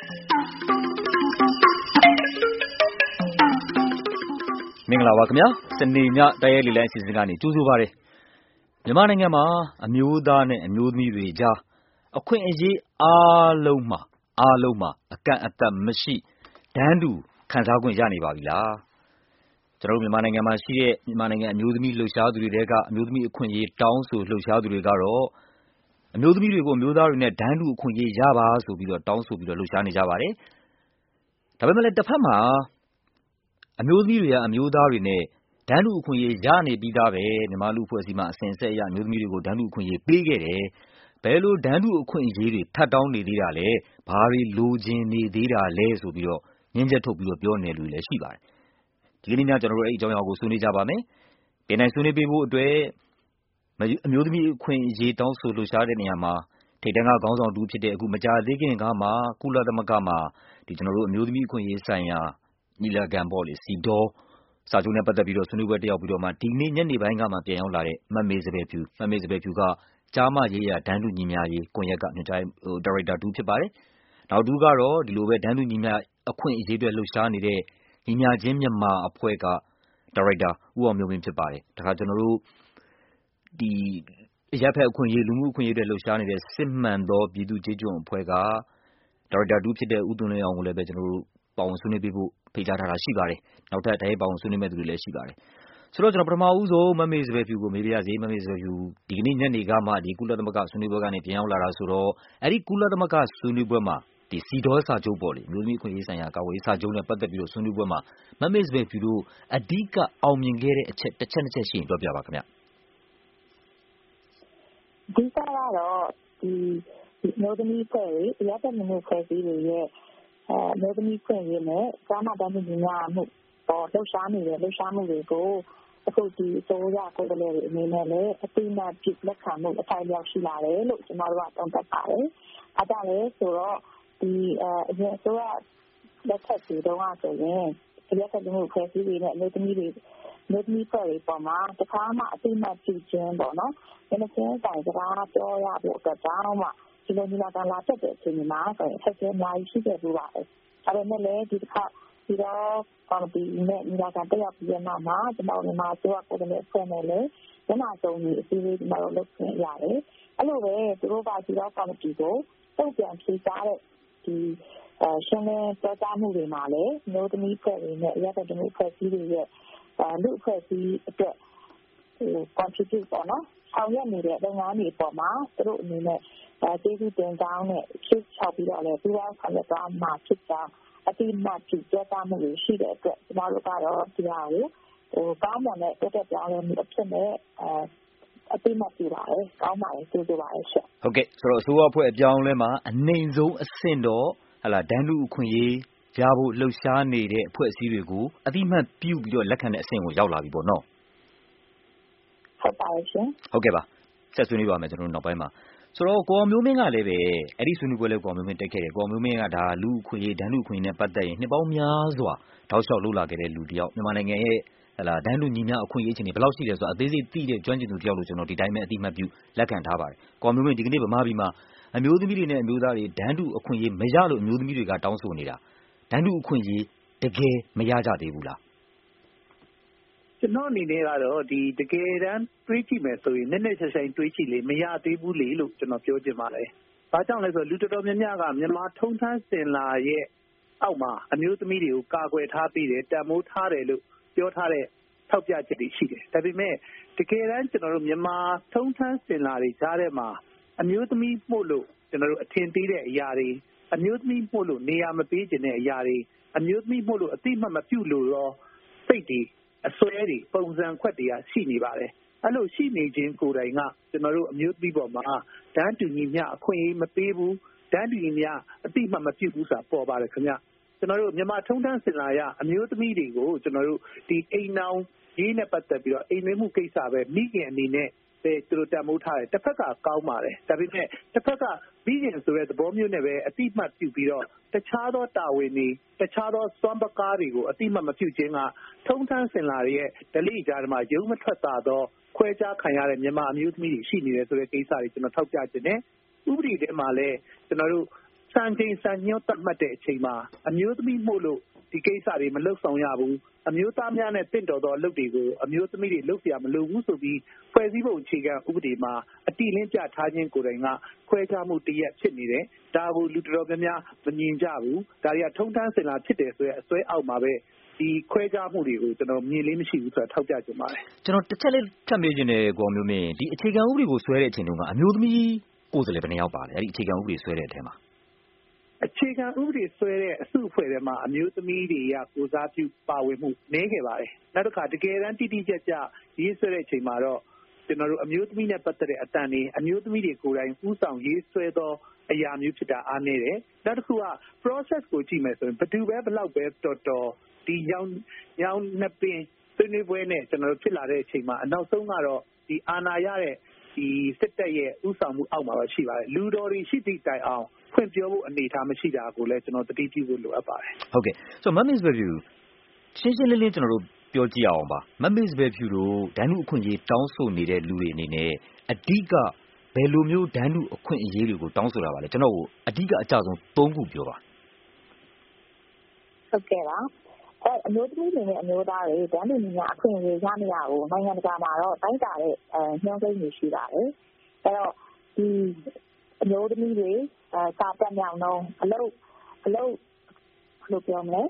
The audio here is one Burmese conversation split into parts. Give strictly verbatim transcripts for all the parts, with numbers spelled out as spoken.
မင်္ဂလာပါခင်ဗျာစနေညတိုက်ရိုက်လေလိုင်းအစီအစဉ်ကနေကြိုဆိုပါရစေမြန်မာနိုင်ငံမှာအမျိုးသားနဲ့အမျိုးသမီးတွေကြားအခွင့်အရေးအားလုံးမှာအားလုံးမှာအကန့်အသတ်မရှိတန်းတူခံစားခွင့်ရနေပါပြီလားကျွန်တော်တို့မြန်မာနိုင်ငံမှာရှိတဲ့မြန်မာနိုင်ငံအမျိုးသမီးလှုပ်ရှားသူတွေတဲကအမျိုးသမီးအခွင့်အရေးတောင်းဆိုလှုပ်ရှားသူတွေကတော့အမျိုးသမီးတွေကိုအမျိုးသားတွေနဲ့တန်းတူအခွင့်အရေးရပါဆိုပြီးတော့တောင်းဆိုပြီးတော့လှုပ်ရှားနေကြပါတယ်ဒါပေမဲ့လည်းတစ်ဖက်မှာအမျိုးသမီးတွေကအမျိုးသားတွေနဲ့တန်းတူအခွင့်အရေးရနေပြီးသားပဲမြန်မာလူအဖွဲ့အစည်းမှာအစဉ်အဆက်အရအမျိုးသမီးတွေကိုတန်းတူအခွင့်အရေးပေးခဲ့တယ်ဘယ်လိုတန်းတူအခွင့်အရေးတွေထပ်တောင်းနေသေးတာလဲဘာတွေလိုချင်နေသေးတာလဲဆိုပြီးတော့ငင်းချက်ထုတ်ပြီးတော့ပြောနေလူတွေလည်းရှိပါတယ်ဒီကနေ့ညကျွန်တော်တို့အဲ့ဒီအကြောင်းအရာကိုဆွေးနွေးကြပါမယ်ပြန်နိုင်ဆွေးနွေးပေးဖို့အတွက်အမျိုးသမီးအခွင့်အရေးတောင်းဆိုလှုပ်ရှားတဲ့နေရာမှာထိပ်တန်းကခေါင်းဆောင်တူဖြစ်တဲ့အခုမကြာသေးခင်ကမှကုလသမဂ္ဂမှာဒီကျွန်တော်တို့အမျိုးသမီးအခွင့်အရေးဆိုင်ရာညီလာခံပေါ့လေစီဒေါ်စာချုပ်နဲ့ပတ်သက်ပြီးတော့ဆွေးနွေးပွဲတက်ရောက်ပြီးတော့မှဒီနေ့ညနေပိုင်းကမှပြန်ရောက်လာတဲ့မမေစပယ်ဖြူမမေစပယ်ဖြူကကြားမရေးရဒန်းတူညီမျှရေးကွန်ရက်ကညွှန်ကြားဟိုဒါရိုက်တာတူဖြစ်ပါတယ်နောက်တူကတော့ဒီလိုပဲဒန်းတူညီမျှအခွင့်အရေးတွေလှုပ်ရှားနေတဲ့ညီမျှချင်းမြန်မာအဖွဲ့ကဒါရိုက်တာဦးအောင်မျိုးမင်းဖြစ်ပါတယ်ဒါကကျွန်တော်တို့ဒီအရက်ဖက်အခွင့်အရေးလူမှုအခွင့်အရေးတွေလှုပ်ရှားနေတဲ့စစ်မှန်သောပြည်သူ့ကြေးကျွန်အဖွဲ့ကဒါရိုက်တာတူဖြစ်တဲ့ဦးသွင်လင်းအောင်ကိုလည်းပဲကျွန်တော်တို့ပါဝင်ဆွေးနွေးပေးဖို့ဖိတ်ကြားထားတာရှိပါတယ်နောက်ထပ်တိုင်းပါဝင်ဆွေးနွေးမဲ့သူတွေလည်းရှိပါတယ်ဆိုတော့ကျွန်တော်ပထမဦးဆုံးမမေစပယ်ဖြူကိုမေးပြရစီမမေစပယ်ဖြူဒီကနေ့ညနေကမှဒီကုလသမဂ္ဂဆွေးနွေးပွဲကနေပြန်ရောက်လာတာဆိုတော့အဲ့ဒီကုလသမဂ္ဂဆွေးနွေးပွဲမှာဒီစီဒေါ်စာချုပ်ပေါ့လေမျိုးသမီးအခွင့်အရေးဆိုင်ရာကာကွယ်ရေးစာချုပ်နဲ့ပတ်သက်ပြီးတော့ဆွေးနွေးပွဲမှာမမေစပယ်ဖြူတို့အဓိကအောင်မြင်ခဲ့တဲ့အချက်တစ်ချက်တစ်ချက်ရှိရင်ပြောပြပါခင်ဗျအဓိကကတော့ဒီမျိုးသမီးဖွဲ့တွေအရက်တဲ့မျိုးဖွဲ့စည်းတွေရဲ့အဲမျိုးသမီးခွင့်ရေးနဲ့ကြားမတန်းညီညာမှုပေါ်လှုပ်ရှားနေတဲ့လှုပ်ရှားမှုတွေကိုအခုဒီစိုးရကိုယ်စားလှယ်တွေအနေနဲ့လည်းအတိအမှန်ပြုလက်ခံမှုအထိုက်အလျောက်ရှိလာတယ်လို့ကျွန်တော်တို့ကသုံးသပ်ပါတယ်။အဲဒါလည်းဆိုတော့ဒီအဲအရင်အစိုးရလက်ထက်တွေတုန်းကဆိုရင်အရက်တဲ့မျိုးဖွဲ့စည်းတွေနဲ့မျိုးသမီးတွေမျိုးသမီးဖွဲ့တွေပေါ်မှာတခါမှအတိအမှန်ပြုခြင်းပေါ့နော်။ဒီလိုချင်းဆိုင်စကားပြောရဖို့အတွက်ကြောင့်မှဒီလိုမျိုးလာလာတက်တဲ့အချိန်မှာဆိုရင်ဆက်ကျအများကြီးရှိခဲ့ဘူးပါတယ်။ဒါပေမဲ့လည်းဒီတစ်ခါဒီတော့ကော်မတီနဲ့ညီလာခံတက်ရောက်ပြီးတဲ့နောက်မှာကျွန်တော်တို့မှာဆိုတော့ကိုယ်နဲ့ဖွဲ့နေလေညနာဆုံးကြီးအစည်းအဝေးကျွန်တော်တို့လုပ်ခွင့်ရတယ်။အဲ့လိုပဲသူတို့ကဒီတော့ကော်မတီကိုတုံ့ပြန်ဖြေကြားတဲ့ဒီအဲရှင်းလင်းပြောကြားမှုတွေမှာလည်းမျိုးသမီးဖွဲ့တွေနဲ့အရက်တဲ့မျိုးဖွဲ့စည်းတွေရဲ့လူအဖွဲ့အစည်းအတွက်ဟို contribute ပေါ့နော်ဆောင်ရွက်နေတဲ့လုပ်ငန်းတွေပေါ်မှာသူတို့အနေနဲ့အဲကျေးဇူးတင်ကြောင်းနဲ့ဖြည့်ချပြီးတော့လည်းပြီးတော့ဆောင်ရွက်သွားမှာဖြစ်ကြောင်းအတိအမှတ်ပြုပြောကြားမှုတွေရှိတဲ့အတွက်ကျွန်တော်တို့ကတော့ဒီဟာကိုဟိုကောင်းမွန်တဲ့တက်တက်ပြောင်းလဲမှုအဖြစ်နဲ့အဲအတိအမှတ်ပြုပါတယ်ကောင်းပါတယ်ကျေးဇူးပါတယ်ရှင့်ဟုတ်ကဲ့ဆိုတော့အစိုးရအဖွဲ့အပြောင်းလဲမှာအနိုင်ဆုံးအဆင့်တော့ဟလာဒန်းလူအခွင့်အရေးရဖို့လှုပ်ရှားနေတဲ့အဖွဲ့အစည်းတွေကိုအတိအမှတ်ပြုပြီးတော့လက်ခံတဲ့အဆင့်ကိုရောက်လာပြီပေါ့နော်ဟုတ်ပါတယ်ရှင်ဟုတ်ကဲ့ပါဆက်ဆွေးနွေးပါမယ်ကျွန်တော်တို့နောက်ပိုင်းမှာဆိုတော့ကိုအောင်မျိုးမင်းကလည်းပဲအဲ့ဒီဆွေးနွေးပွဲလေးကိုအောင်မျိုးမင်းတက်ခဲ့တယ်ကိုအောင်မျိုးမင်းကဒါလူအခွင့်အရေးဒန်းလူအခွင့်အရေးနဲ့ပတ်သက်ရင်နှစ်ပေါင်းများစွာတောက်လျှောက်လှုပ်လာခဲ့တဲ့လူတစ်ယောက်မြန်မာနိုင်ငံရဲ့ဟလာဒန်းလူညီမျှအခွင့်အရေးအခြေအနေဘယ်လောက်ရှိလဲဆိုတာအသေးစိတ်သိတဲ့ကျွမ်းကျင်သူတစ်ယောက်လို့ကျွန်တော်ဒီတိုင်းပဲအတိအမှတ်ပြုလက်ခံထားပါတယ်ကိုအောင်မျိုးမင်းဒီကနေ့ဗမာပြည်မှာအမျိုးသမီးတွေနဲ့အမျိုးသားတွေဒန်းလူအခွင့်အရေးမရလို့အမျိုးသမီးတွေကတောင်းဆိုနေတာဒန်းလူအခွင့်အရေးတကယ်မရကြသေးဘူးလားကျွန်တော်အနေနဲ့ကတော့ဒီတကယ်တမ်းတွေးကြည့်မယ်ဆိုရင်နည်းနည်းဆက်ဆိုင်တွေးကြည့်လေမရသေးဘူးလေလို့ကျွန်တော်ပြောချင်ပါတယ်။ဘာကြောင့်လဲဆိုတော့လူတော်တော်များများကမြန်မာထုံးတမ်းစင်လာရဲ့အောက်မှာအမျိုးသမီးတွေကိုကာကွယ်ထားပြီးတယ်တန်မိုးထားတယ်လို့ပြောထားတဲ့ထောက်ပြချက်တွေရှိတယ်။ဒါပေမဲ့တကယ်တမ်းကျွန်တော်တို့မြန်မာထုံးတမ်းစင်လာတွေကြားထဲမှာအမျိုးသမီးပို့လို့ကျွန်တော်တို့အထင်သေးတဲ့အရာတွေအမျိုးသမီးပို့လို့နေရာမပေးခြင်းတဲ့အရာတွေအမျိုးသမီးပို့လို့အတိအမှတ်မပြုလို့တော့စိတ်တွေအစွဲတွေပုံစံခွက်တွေကရှိနေပါတယ်အဲ့လိုရှိနေခြင်းကိုယ်တိုင်ကကျွန်တော်တို့အမျိုးသမီးပေါ်မှာတန်းတူညီမျှအခွင့်အရေးမပေးဘူးတန်းတူညီမျှအတိအမှတ်မပြုဘူးဆိုတာပေါ်ပါတယ်ခင်ဗျကျွန်တော်တို့မြန်မာထုံးတမ်းစင်လာရအမျိုးသမီးတွေကိုကျွန်တော်တို့ဒီအိမ်နောင်ရေးနဲ့ပတ်သက်ပြီးတော့အိမ်မွေးမှုကိစ္စပဲမိခင်အနေနဲ့ပဲသူတို့တန်မိုးထားတယ်တစ်ဖက်ကကောင်းပါတယ်ဒါပေမဲ့တစ်ဖက်ကပြီးရင်ဆိုတဲ့သဘောမျိုးနဲ့ပဲအတိအမှတ်ပြုပြီးတော့တခြားသောတာဝန်တွေတခြားသောစွမ်းပကားတွေကိုအတိအမှတ်မပြုခြင်းကထုံးတမ်းစင်လာရဲ့ဒလိကြားမှာရုံးမထွက်တာသောခွဲခြားခံရတဲ့မြန်မာအမျိုးသမီးတွေရှိနေတယ်ဆိုတဲ့ကိစ္စတွေကျွန်တော်ထောက်ပြခြင်းနဲ့ဥပဒေထဲမှာလည်းကျွန်တော်တို့စံချိန်စံညွှန်းသတ်မှတ်တဲ့အချိန်မှာအမျိုးသမီးမို့လို့ဒီကိစ္စတွေမလုပ်ဆောင်ရဘူးအမျိုးသားများနဲ့တင့်တော်သောအလုပ်တွေကိုအမျိုးသမီးတွေလုပ်เสียမလိုဘူးဆိုပြီးဖွဲ့စည်းပုံအခြေခံဥပဒေမှာအတိအလင်းပြထားခြင်းကိုယ်တိုင်ကခွဲခြားမှုတရက်ဖြစ်နေတယ်ဒါကိုလူတော်တော်များများမမြင်ကြဘူးဒါတွေကထုံထမ်းစင်လာဖြစ်တယ်ဆိုရဲအစွဲအောက်မှာပဲဒီခွဲခြားမှုတွေကိုကျွန်တော်မြင်လေးမရှိဘူးဆိုတာထောက်ပြချင်ပါတယ်ကျွန်တော်တစ်ချက်လေးထပ်မေးခြင်းနဲ့ကိုမျိုးမင်းဒီအခြေခံဥပဒေကိုဆွဲတဲ့အချိန်တုန်းကအမျိုးသမီးကိုယ်စားလှယ်ဘယ်နှယောက်ပါလဲအဲ့ဒီအခြေခံဥပဒေဆွဲတဲ့အထက်မှာအခြေခံဥပဒေဆွဲတဲ့အစုအဖွဲ့ထဲမှာအမျိုးသမီးတွေကကိုစားပြုပါဝင်မှုနည်းခဲ့ပါတယ်နောက်တစ်ခါတကယ်တမ်းတိတိကျကျရေးဆွဲတဲ့အချိန်မှာတော့ကျွန်တော်တို့အမျိုးသမီးနဲ့ပတ်သက်တဲ့အတန်တွေအမျိုးသမီးတွေကိုယ်တိုင်ဥဆောင်ရေးဆွဲသောအရာမျိုးဖြစ်တာအားနည်းတယ်နောက်တစ်ခုက process ကိုကြည့်မယ်ဆိုရင်ဘယ်သူပဲဘလောက်ပဲတော်တော်ဒီရောင်ရောင်နှစ်ပင်ဆွေးနွေးပွဲနဲ့ကျွန်တော်တို့ဖြစ်လာတဲ့အချိန်မှာအနောက်ဆုံးကတော့ဒီအာဏာရတဲ့ဒီစစ်တပ်ရဲ့ဥဆောင်မှုအောက်မှာတော့ရှိပါတယ်လူတော်တွေရှိသည့်တိုင်အောင်ဖွင့်ပြောဖို့အနေအထားမရှိတာကိုလည်းကျွန်တော်တတိပြုဖို့လိုအပ်ပါတယ်ဟုတ်ကဲ့ဆိုတော့ Miss Beview ရှင်းရှင်းလင်းလင်းကျွန်တော်တို့ပြောကြည့်အောင်ပါ Miss Beview တို့ဒန်းလူအခွင့်အရေးတောင်းဆိုနေတဲ့လူတွေအနေနဲ့အဓိကဘယ်လိုမျိုးဒန်းလူအခွင့်အရေးတွေကိုတောင်းဆိုတာပါလဲကျွန်တော်ကိုအဓိကအကြဆုံးသုံးခုပြောပါဟုတ်ကဲ့ပါအဲအမျိုးသမီးတွေနဲ့အမျိုးသားတွေဒန်းလူညီမအခွင့်အရေးရမရဘူးနိုင်ငံတကာမှာတော့တိုင်းတာတဲ့အဲညှိုးကိန်းတွေရှိပါတယ်အဲတော့ဒီအမျိုးသမီးတွေအဲစာတက်မြောင်တော့အလုပ်အလုပ်ဘယ်လိုပြောမလဲ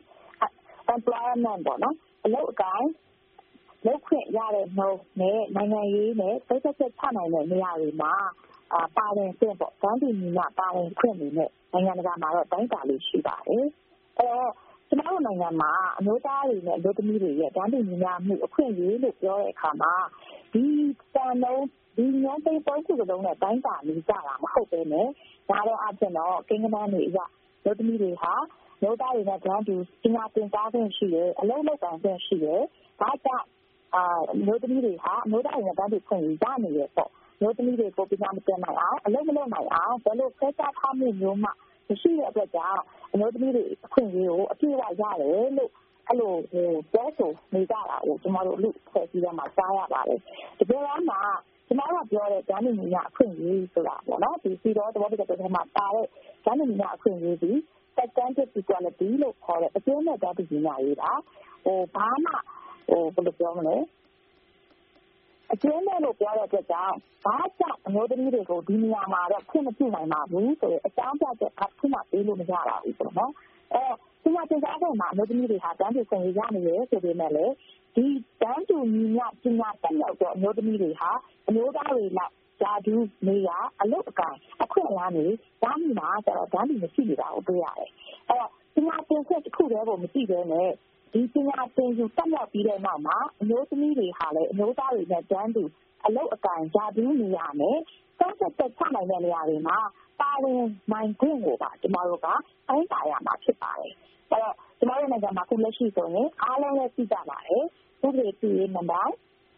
employment ပေါ့နော်အလုပ်အကိုင်းလုပ်ခွင့်ရတဲ့နှုန်းနဲ့နိုင်ငံရေးနဲ့သက်သက်သက်ချနိုင်တဲ့နေရာတွေမှာအာပါဝင်ခွင့်ပေါ့ဒန်းလူညီမပါဝင်ခွင့်တွေနဲ့နိုင်ငံတကာမှာတော့တိုင်းတာလေးရှိပါတယ်အဲတော့ကျွန်တော်တို့နိုင်ငံမှာအမျိုးသားတွေနဲ့အမျိုးသမီးတွေရဲ့ဒန်းလူညီမမှုအခွင့်အရေးလို့ပြောတဲ့အခါမှာဒီစံနှုန်းဒီညောင်းသိပေါ်ခုလုံးနဲ့တိုင်းတာနေကြတာမဟုတ်ပဲနဲ့ဒါတော့အပြင်တော့ကိန်းဂဏန်းတွေအရမျိုးသမီးတွေဟာမျိုးသားတွေနဲ့ဒန်းတူပညာသင်ကြားခွင့်ရှိတယ်အလုပ်လုပ်ကိုင်ခွင့်ရှိတယ်ဒါကြောင့်အာမျိုးသမီးတွေဟာမျိုးသားတွေနဲ့ဒန်းတူခွင့်ရနေရပေါ့မျိုးသမီးတွေကိုပညာမသင်နိုင်အောင်အလုပ်မလုပ်နိုင်အောင်ဘယ်လိုဖက်ကြားထားမှုမျိုးမှမရှိတဲ့အတွက်ကြောင့်အမျိုးသမီးတွေအခွင့်အရေးကိုအပြည့်အဝရတယ်လို့အဲ့လိုဟိုပြောဆိုနေကြတာကိုကျွန်တော်တို့လူဖွဲ့စည်းရမှာကြားရပါတယ်တကယ်တော့မှကျွန်တော်ကပြောတဲ့ဒန်းလူညီမအခွင့်အရေးဆိုတာပေါ့နော်ဒီစီတော့တဘောတကယ်တော့မှပါတဲ့ဒန်းလူညီမအခွင့်အရေးဒီ substantive equality လို့ခေါ်တဲ့အကျိုးနဲ့ဒန်းလူညီမရေးတာဟိုဘာမှဟိုဘယ်လိုပြောမလဲအကျိုးနဲ့လို့ပြောတဲ့အတွက်ကြောင့်ဘာကြောင့်အမျိုးသမီးတွေကိုဒီနေရာမှာတော့ခွင့်မပြုနိုင်ပါဘူးဆိုရင်အကြောင်းပြချက်ခွင့်မပေးလို့မရပါဘူးပေါ့နော်အဲဒီမှာသင်ကြားတဲ့မှာအမျိုးသမီးတွေဟာတန်းတူခွင့်ရနေတယ်ဆိုပေမဲ့လည်းဒီတန်းတူညီမျှပညာတတ်ရောက်တော့အမျိုးသမီးတွေဟာအမျိုးသားတွေလောက်ဓာတူနေရအလုပ်အကိုင်အခွင့်အရေးတွေဒါမှမဟုတ်တော့တန်းတူမရှိနေတာကိုတွေ့ရတယ်အဲတော့ပညာသင်ခွင့်တစ်ခုတည်းကိုမကြည့်ဘဲနဲ့ဒီပညာသင်ယူတက်ရောက်ပြီးတဲ့နောက်မှာအမျိုးသမီးတွေဟာလည်းအမျိုးသားတွေနဲ့တန်းတူအလုပ်အကိုင်ဓာတူနေရမယ်ဆက်ဆက်တက်ချနိုင်တဲ့နေရာတွေမှာပါဝင်နိုင်ခွင့်ကိုပါကျွန်တော်တို့ကတိုင်းတာရမှာဖြစ်ပါတယ်အဲ့တော့ကျွန်တော်တို့နိုင်ငံမှာခုလက်ရှိဆိုရင်အားလုံးလည်းသိကြပါတယ်ဥပဒေပြုရေးမှန်တိုင်း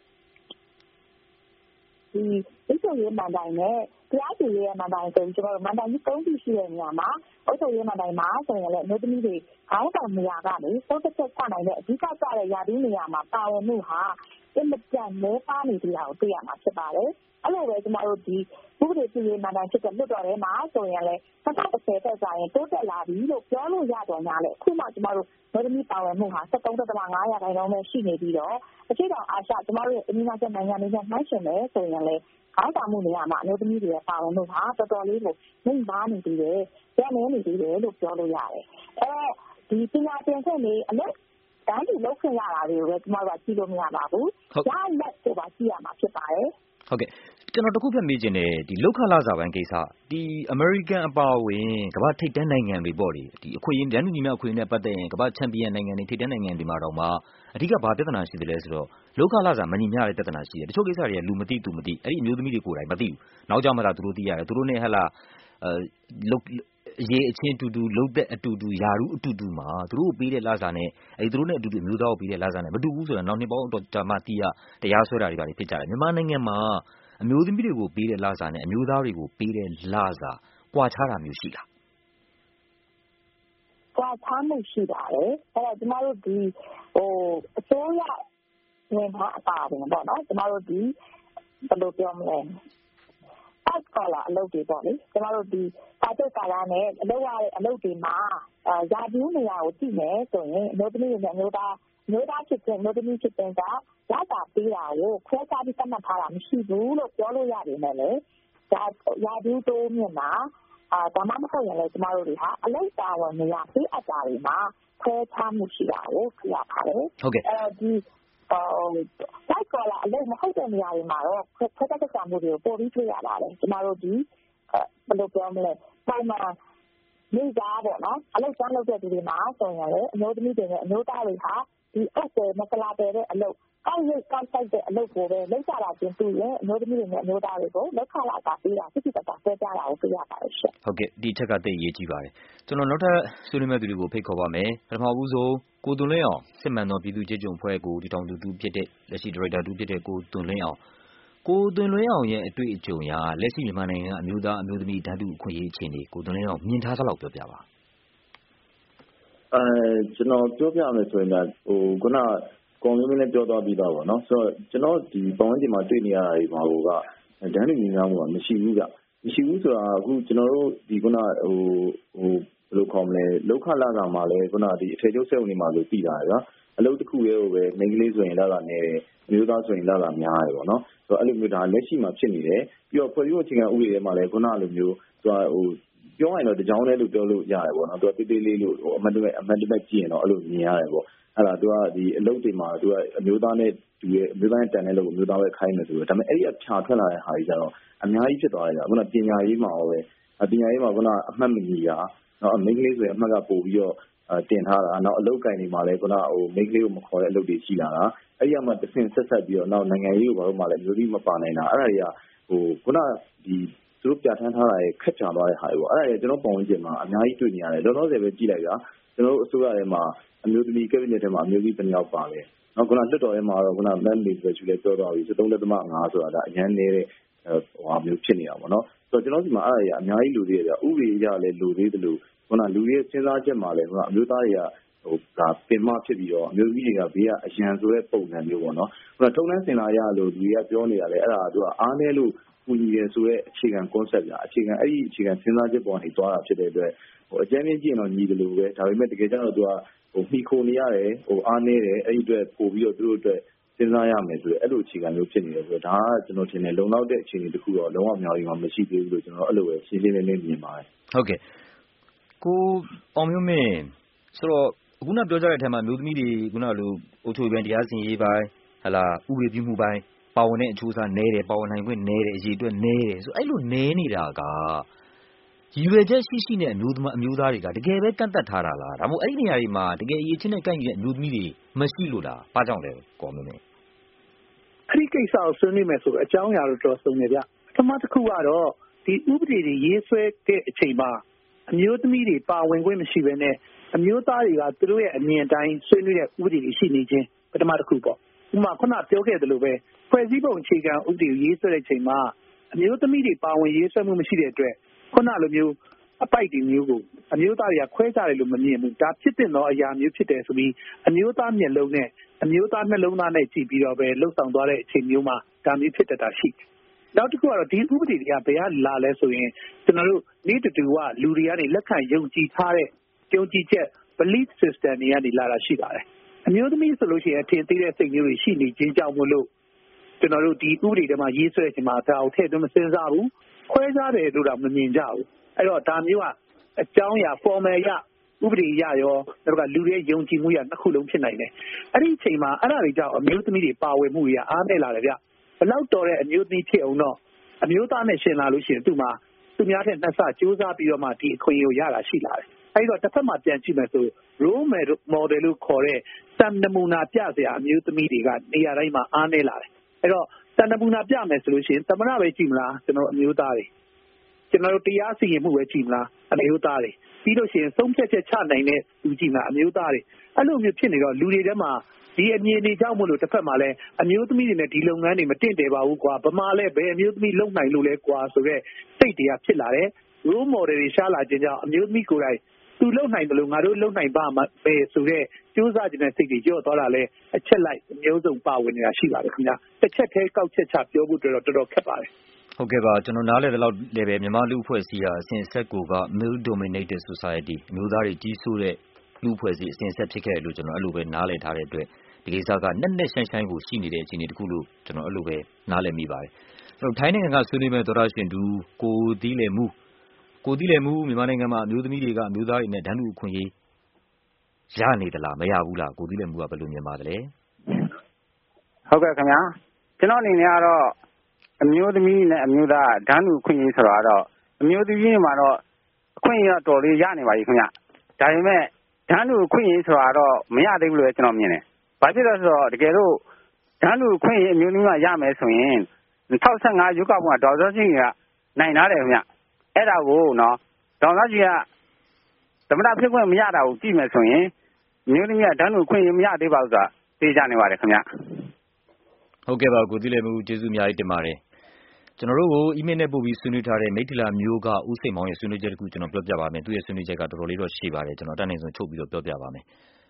ဒီဥပဒေရေးမှန်တိုင်းနဲ့တရားစီရင်ရေးမှန်တိုင်းဆိုကျွန်တော်တို့မှန်တိုင်းကြီးသုံးခုရှိတဲ့နေရာမှာဥပဒေရေးမှန်တိုင်းမှာဆိုရင်လည်းမျိုးသမီးတွေခေါင်းဆောင်နေရာကနေသုံးသက်ချက်ချနိုင်တဲ့အဓိကကျတဲ့ယာတူးနေရာမှာပါဝင်မှုဟာအင်မတန်လဲပါနေကြတာကိုတွေ့ရမှာဖြစ်ပါတယ်အဲ့လိုပဲကျွန်တော်တို့ဒီဥပဒေပြုရေးမှန်တိုင်းဖြစ်တဲ့လွှတ်တော်ထဲမှာဆိုရင်လည်း၂၀၁၀တက်ကြရင်တိုးတက်လာပြီလို့ပြောလို့ရတော့ညာလေအခုမှကျွန်တော်တို့မျိုးသမီးပါဝင်မှုဟာ၁၃.၅ ရာခိုင်နှုန်းပဲရှိနေပြီးတော့အရှေ့တောင်အာရှကျွန်တော်တို့ရဲ့အင်အားကျနိုင်ငံတွေနဲ့နှိုင်းယှဉ်မယ်ဆိုရင်လည်းခေါင်းဆောင်မှုနေရာမှာအမျိုးသမီးတွေရဲ့ပါဝင်မှုဟာတော်တော်လေးကိုနှိမ့်ပါနေသေးတယ်၊ကျန်နေနေသေးတယ်လို့ပြောလို့ရတယ်။အဲဒီပညာသင်ခွင့်တွေအလုပ်တန်းတူလုပ်ခွင့်ရတာတွေကိုပဲကျွန်တော်တို့ကကြည့်လို့မရပါဘူး။ရလက်ကိုပါကြည့်ရမှာဖြစ်ပါတယ်။ဟုတ်ကဲ့ကျွန်တော်တခုဖက်မေးခြင်းနဲ့ဒီလောက်ခလာစာပိုင်းကိစ္စဒီအမေရိကန်အပါအဝင်ကမ္ဘာထိပ်တန်းနိုင်ငံတွေပေါ့လေဒီအခွင့်အရေးတန်းတူညီမျှအခွင့်အရေးနဲ့ပတ်သက်ရင်ကမ္ဘာချန်ပီယံနိုင်ငံတွေထိပ်တန်းနိုင်ငံတွေမှာတော့မှအဓိကဘာပြဿနာရှိတယ်လဲဆိုတော့လောက်ခလာစာမညီမျှတဲ့ပြဿနာရှိတယ်တချို့ကိစ္စတွေကလူမသိသူမသိအဲ့ဒီအမျိုးသမီးတွေကိုယ်တိုင်မသိဘူးနောက်ကြောင့်မှသာသူတို့သိရတယ်သူတို့နဲ့ဟဲ့လားအဲလောက်အရေးအချင်းအတူတူလှုပ်တဲ့အတူတူယာရုအတူတူမှာသူတို့ပေးတဲ့လစာနဲ့အဲဒီသူတို့နဲ့အတူတူအမျိုးသားကိုပေးတဲ့လစာနဲ့မတူဘူးဆိုတော့နောက်နှစ်ပေါင်းတော့ကြာမှသိရတရားစွဲတာတွေပါဖြစ်ကြတယ်မြန်မာနိုင်ငံမှာအမျိုးသမီးတွေကိုပေးတဲ့လစာနဲ့အမျိုးသားတွေကိုပေးတဲ့လစာကွာခြားတာမျိုးရှိလားကွာခြားမှုရှိပါတယ်အဲ့တော့ကျမတို့ဒီဟိုအစိုးရဝင်ထားအပါဝင်ပေါ့နော်ကျမတို့ဒီဘယ်လိုပြောမလဲ white collar အလုပ်တွေပေါ့လေကျမတို့ဒီစာချုပ်ကာလနဲ့အလုပ်ရတဲ့အလုပ်တွေမှာယာတူးနေရာကိုကြည့်မယ်ဆိုရင်အမျိုးသမီးတွေနဲ့အမျိုးသားမျိုးသားဖြစ်တဲ့အမျိုးသမီးဖြစ်တဲ့ကရတာပေးတာကိုခွဲခြားပြီးသတ်မှတ်ထားတာမရှိဘူးလို့ပြောလို့ရတယ်နဲ့လေဒါယာတူးတိုးမြင့်တာအာဒါမှမဟုတ်ရင်လည်းကျမတို့တွေဟာအလုပ်တာဝန်နေရာပေးအပ်တာတွေမှာခွဲခြားမှုရှိတာကိုသိရပါတယ်ဟုတ်ကဲ့အဲဒီတိုက်ကောလာအလုပ်မဟုတ်တဲ့နေရာတွေမှာတော့ခွဲခြားသက်သာမှုတွေကိုပို့ပြီးတွေ့ရပါတယ်ကျမတို့ဒီဘယ်လိုပြောမလဲပုံမှန်နေသားပေါ့နော်အလုပ်ကျန်းလုပ်တဲ့သူတွေမှာဆိုရင်လည်းအမျိုးသမီးတွေနဲ့အမျိုးသားတွေဟာဒီအုပ်တယ်မကလာတဲ့အလုပ်ကောက်ရိတ်ကောက်ဆိုင်တဲ့အလုပ်ကိုပဲလုပ်ကြတာပြင်သူရဲ့အမျိုးသမီးတွေနဲ့အမျိုးသားတွေကိုလက်ခလာတာပေးတာစစ်စစ်တတ်တာဆွဲကြတာကိုတွေ့ရပါတယ်ရှင်ဟုတ်ကဲ့ဒီချက်ကသိရေးကြည့်ပါတယ်ကျွန်တော်နောက်ထပ်ဆွေးနွေးမဲ့သူတွေကိုဖိတ်ခေါ်ပါမယ်ပထမဦးဆုံးကိုသွန်လင်းအောင်စစ်မှန်သောပြည်သူ့ကြေးကျွန်ဖွဲ့ကိုတည်ထောင်သူတူဖြစ်တဲ့လက်ရှိဒါရိုက်တာတူဖြစ်တဲ့ကိုသွန်လင်းအောင်ကိုသွန်လင်းအောင်ရဲ့အတွေ့အကြုံရာလက်ရှိမြန်မာနိုင်ငံအမျိုးသားအမျိုးသမီးဓာတ်တူအခွင့်အရေးအခြေအနေကိုသွန်လင်းအောင်မြင်ထားသလောက်ပြောပြပါအဲကျွန်တော်ပြောပြမယ်ဆိုရင်ဟိုခုနကွန်မြူနတီနဲ့ပြောသွားပြီးသားပေါ့နော်ဆိုတော့ကျွန်တော်ဒီပတ်ဝန်းကျင်မှာတွေ့နေရတာဒီမှာဟိုကဒန်းနေညီများမှုကမရှိဘူးကမရှိဘူးဆိုတာအခုကျွန်တော်တို့ဒီခုနဟိုဟိုဘယ်လိုခေါ်မလဲလောက်ခလာကမှာလဲခုနဒီအထည်ချုပ်စက်ုံတွေမှာလို့ပြီးတာရယ်အလုပ်တစ်ခုရဲ့ဟိုပဲမိန်းကလေးဆိုရင်လာလာနေတယ်အမျိုးသားဆိုရင်လာလာများတယ်ပေါ့နော်ဆိုတော့အဲ့လိုမျိုးဒါလက်ရှိမှာဖြစ်နေတယ်ပြီးတော့ဖွဲ့စည်းပုံအခြေခံဥပဒေထဲမှာလဲခုနလိုမျိုးသူကဟိုပြောရင်တော့တကြောင်လဲလို့ပြောလို့ရတယ်ပေါ့နော်သူကတေးသေးလေးလို့ဟိုအမတ်တမဲ့အမတ်တမဲ့ကြည့်ရင်တော့အဲ့လိုမြင်ရတယ်ပေါ့အဲ့ဒါသူကဒီအလုပ်တွေမှာသူကအမျိုးသားနဲ့သူရဲ့အမျိုးသားနဲ့တန်တဲ့လို့အမျိုးသားပဲခိုင်းမယ်ဆိုတော့ဒါပေမဲ့အဲ့ဒီအဖြာထွက်လာတဲ့ဟာကြီးကျတော့အများကြီးဖြစ်သွားတယ်ကြာခုနပညာရေးမှာရောပဲပညာရေးမှာခုနအမှတ်မညီတာနော်မိန်းကလေးဆိုရင်အမှတ်ကပို့ပြီးတော့တင်ထားတာနောက်အလုပ်ကိုင်တွေမှာလည်းခုနဟိုမိန်းကလေးကိုမခေါ်တဲ့အလုပ်တွေရှိလာတာအဲ့ဒီအမှတစ်ဆင့်ဆက်ဆက်ပြီးတော့နောက်နိုင်ငံရေးကိုဘာလို့မှလည်းမျိုးပြီးမပါနိုင်တာအဲ့ဒါတွေကဟိုခုနဒီသူတို့ပြဋ္ဌာန်းထားတာရဲ့ခက်ချသွားတဲ့ဟာတွေပေါ့အဲ့ဒါတွေကျွန်တော်ပုံဝင်မှာအများကြီးတွေ့နေရတယ်လောလောဆယ်ပဲကြည့်လိုက်တာကျွန်တော်တို့အစိုးရထဲမှာအမျိုးသမီးကက်ဘိနက်ထဲမှာအမျိုးသမီးတစ်ယောက်ပါပဲနောက်ခုနလွှတ်တော်ထဲမှာတော့ခုနမမ်လေးပဲသူလည်းပြောသွားပြီသုံး ဒသမငါးဆိုတာဒါအရန်နေတဲ့ဟိုဟာမျိုးဖြစ်နေတာပေါ့နော်ဆိုတော့ကျွန်တော်ဒီမှာအဲ့ဒါကြီးအများကြီးလူတွေကြဥပဒေအရလည်းလူသေးတယ်လို့ခုနလူတွေစဉ်းစားချက်မှာလည်းခုနအမျိုးသားတွေကဟိုဒါပင်မဖြစ်ပြီးတော့အမျိုးသမီးတွေကဘေးကအရန်ဆိုတဲ့ပုံစံမျိုးပေါ့နော်ခုနထုံးတန်းစင်လာရလို့လူတွေကပြောနေရတယ်အဲ့ဒါကသူကအားနည်းလို့ပူညီရဆိုတဲ့အခြေခံ concept ကအခြေခံအဲ့ဒီအခြေခံစဉ်းစားချက်ပေါ်နေသွားတာဖြစ်တဲ့အတွက်ဟိုအကျဉ်းချင်းကြည့်ရင်တော့ညီတယ်လို့ပဲဒါပေမဲ့တကယ်ကျတော့သူကဟိုမိခိုနေရတယ်ဟိုအားနည်းတယ်အဲ့ဒီအတွက်ပို့ပြီးတော့သူတို့အတွက်စဉ်းစားရမယ်ဆိုတော့အဲ့လိုအခြေခံမျိုးဖြစ်နေတယ်ဆိုတော့ဒါကကျွန်တော်ထင်တယ်လုံလောက်တဲ့အခြေအနေတစ်ခုတော့လုံးဝမြောက်ရင်မှမရှိသေးဘူးလို့ကျွန်တော်အဲ့လိုပဲရှင်းရှင်းလင်းလင်းမြင်ပါတယ်ဟုတ်ကဲ့ကိုအောင်မျိုးမင်းဆိုတော့အခုနပြောကြတဲ့အထက်မှာမျိုးသမီးတွေခုနလိုအုပ်ချုပ်ရေးပိုင်းတရားစီရင်ရေးပိုင်းဟလာဥပဒေပြုမှုပိုင်းပါဝင်တဲ့အချိုးအစားနည်းတယ်ပါဝင်နိုင်ခွင့်နည်းတယ်အရေးအတွက်နည်းတယ်ဆိုအဲ့လိုနည်းနေတာကရည်ရွယ်ချက်ရှိရှိနဲ့အမျိုးသမီးအမျိုးသားတွေကတကယ်ပဲကန့်သက်ထားတာလားဒါမှမဟုတ်အဲ့ဒီနေရာတွေမှာတကယ်အရေးချင်းနဲ့ကန့်ညီတဲ့အမျိုးသမီးတွေမရှိလို့လားဘာကြောင့်လဲကောမျိုးမင်းအဲ့ဒီကိစ္စကိုဆွေးနွေးမယ်ဆိုတော့အကြောင်းအရာတော့တော်စုံနေဗျပထမတစ်ခုကတော့ဒီဥပဒေတွေရေးဆွဲတဲ့အချိန်မှာအမျိုးသမီးတွေပါဝင်ခွင့်မရှိဘဲနဲ့အမျိုးသားတွေကသူတို့ရဲ့အမြင်အတိုင်းဆွေးနွေးတဲ့ဥပဒေတွေရှိနေခြင်းပထမတစ်ခုပေါ့ဥပမာခုနပြောခဲ့သလိုပဲဖွဲ့စည်းပုံအခြေခံဥပဒေကိုရေးဆွဲတဲ့အချိန်မှာအမျိုးသမီးတွေပါဝင်ရေးဆွဲမှုမရှိတဲ့အတွက်ခုနလိုမျိုးအပိုက်တွေမျိုးကိုအမျိုးသားတွေကခွဲခြားတယ်လို့မမြင်ဘူးဒါဖြစ်တဲ့တော့အရာမျိုးဖြစ်တယ်ဆိုပြီးအမျိုးသားမျက်လုံးနဲ့အမျိုးသားနှလုံးသားနဲ့ကြည့်ပြီးတော့ပဲလှုပ်ဆောင်သွားတဲ့အချိန်မျိုးမှာဒါမျိုးဖြစ်တတ်တာရှိတယ်နောက်တစ်ခုကတော့ဒီဥပဒေတွေကဘယ်ကလာလဲဆိုရင်ကျွန်တော်တို့နေ့တူကလူတွေကနေလက်ခံယုံကြည်ထားတဲ့ယုံကြည်ချက် belief system တွေကနေလာတာရှိပါတယ်အမျိုးသမီးဆိုလို့ရှိရင်အထင်သေးတဲ့စိတ်မျိုးတွေရှိနေခြင်းကြောင့်မို့လို့ကျွန်တော်တို့ဒီဥပဒေတွေမှာရေးဆွဲခြင်းမှာဒါကိုထည့်သွင်းမစဉ်းစားဘူးခွဲခြားတယ်လို့တော့မမြင်ကြဘူးအဲ့တော့ဒါမျိုးကအကြောင်းအရာ formal ရဥပဒေရရောနောက်ကလူတွေယုံကြည်မှုရနှစ်ခုလုံးဖြစ်နိုင်တယ်အဲ့ဒီအချိန်မှာအဲ့ဒါတွေကြောင့်အမျိုးသမီးတွေပါဝင်မှုတွေအားနည်းလာတယ်ဗျဘလောက်တော်တဲ့အမျိုးသမီးဖြစ်အောင်တော့အမျိုးသားနဲ့ရှင်လာလို့ရှိရင်သူ့မှာသူများတဲ့နှက်ဆကြိုးစားပြီးတော့မှဒီအခွင့်အရေးကိုရတာရှိလာတယ်အဲ့တော့တစ်ဖက်မှာပြန်ကြည့်မယ်ဆို role model လို့ခေါ်တဲ့စံနမူနာပြစရာအမျိုးသမီးတွေကနေရာတိုင်းမှာအားနည်းလာတယ်အဲ့တော့စံနမူနာပြမယ်ဆိုလို့ရှိရင်သမဏပဲကြည့်မလားကျွန်တော်အမျိုးသားတွေကျွန်တော်တို့တရားစီရင်မှုပဲကြည့်မလားအမျိုးသားတွေပြီးလို့ရှိရင်ဆုံးဖြတ်ချက်ချနိုင်တဲ့လူကြည့်မလားအမျိုးသားတွေအဲ့လိုမျိုးဖြစ်နေတော့လူတွေထဲမှာဒီအမြင်တွေကြောင့်မို့လို့တစ်ဖက်မှာလည်းအမျိုးသမီးတွေနဲ့ဒီလုပ်ငန်းတွေမတင့်တယ်ပါဘူးကွာဗမာလည်းဘယ်အမျိုးသမီးလုံနိုင်လို့လဲကွာဆိုတော့စိတ်တွေကဖြစ်လာတယ် role model တွေရှားလာခြင်းကြောင့်အမျိုးသမီးကိုယ်တိုင်သူလုံနိုင်တယ်လို့ငါတို့လုံနိုင်ပါမယ်ဆိုတော့ကြိုးစားခြင်းနဲ့စိတ်တွေကြော့သွားတာလဲအချက်လိုက်အမျိုးစုံပါဝင်နေတာရှိပါတယ်ခင်ဗျာတစ်ချက်တည်းကောက်ချက်ချပြောဖို့တော်တော်တော်ခက်ပါတယ်ဟုတ်ကဲ့ပါကျွန်တော်နားလည်တဲ့လောက်လည်းပဲမြန်မာလူအဖွဲ့အစည်းဟာအစဉ်အဆက်ကိုက male dominated society အမျိုးသားတွေကြီးစိုးတဲ့လူအဖွဲ့အစည်းအစဉ်အဆက်ဖြစ်ခဲ့တယ်လို့ကျွန်တော်အဲ့လိုပဲနားလည်ထားတဲ့အတွက်ဒီကိစ္စကနက်နက်ရှိုင်းရှိုင်းကိုရှိနေတဲ့အခြေအနေတစ်ခုလို့ကျွန်တော်အဲ့လိုပဲနားလည်မိပါတယ်အဲ့တော့ထိုင်းနိုင်ငံကဆွေးနွေးမဲ့သောရရှင်သူကိုသီးလယ်မှုကိုသီးလယ်မှုမြန်မာနိုင်ငံမှာအမျိုးသမီးတွေကအမျိုးသားတွေနဲ့တန်းတူအခွင့်အရေးရနေသလားမရဘူးလားကိုသီးလယ်မှုကဘယ်လိုမြင်ပါသလဲဟုတ်ကဲ့ခင်ဗျာကျွန်တော်အနေနဲ့ကတော့အမျိုးသမီးနဲ့အမျိုးသားတန်းတူခွင့်ရေးဆိုတာတော့အမျိုးသမီးမှာတော့အခွင့်အရေးတော်လေးရနေပါပြီခင်ဗျဒါပေမဲ့တန်းတူခွင့်ရေးဆိုတာတော့မရသေးဘူးလို့ကျွန်တော်မြင်တယ်ဘာဖြစ်လို့ဆိုတော့တကယ်လို့တန်းတူခွင့်ရေးအမျိုးသမီးကရမယ်ဆိုရင်၂၀၁၅ရွေးကောက်ပွဲဒေါ်စောချင်းကနိုင်ထားတယ်ခင်ဗျအဲ့ဒါကိုနော်ဒေါ်စောချင်းကသမ္မတဖြစ်ခွင့်မရတာကိုကြည့်မယ်ဆိုရင်အမျိုးသမီးကတန်းတူခွင့်ရေးမရသေးပါဘူးဆိုတာသိကြနေပါတယ်ခင်ဗျဟုတ်ကဲ့ပါကိုသီးလယ်မှုကျေးဇူးအများကြီးတင်ပါတယ်ကျွန်တော်တို့ကို email နဲ့ပို့ပြီးဆွေးနွေးထားတဲ့မိထ္ထီလာမျိုးကဦးစိန်မောင်ရဲ့ဆွေးနွေးချက်တခုကျွန်တော်ပြောပြပါမယ်သူရဲ့ဆွေးနွေးချက်ကတော်တော်လေးတော့ရှည်ပါတယ်ကျွန်တော်တတ်နိုင်ဆုံးချုပ်ပြီးတော့ပြောပြပါမယ်